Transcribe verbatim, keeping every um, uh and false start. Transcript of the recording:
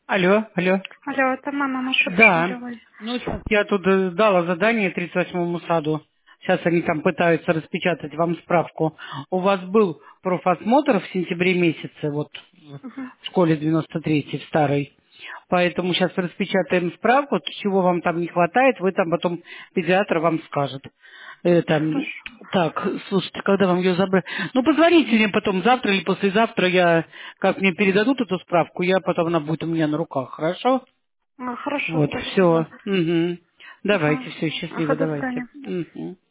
Алло, алло. Алло, это мама Маша Да. Башмаревой. Ну, сейчас я тут э, дала задание тридцать восьмому саду. Сейчас они там пытаются распечатать вам справку. У вас был профосмотр в сентябре месяце, вот Мгм. в школе девяносто третьей, в старой. Поэтому сейчас распечатаем справку, чего вам там не хватает, вы там потом педиатр вам скажет. Это, Хорошо. так, слушайте, когда вам ее забрать? Ну, позвоните мне потом, завтра или послезавтра, я, как мне передадут эту справку, я потом, она будет у меня на руках, хорошо? А, хорошо, Вот, спасибо. все. Угу. Ага. Давайте, все, Ага, счастливо, до давайте. свидания. Угу.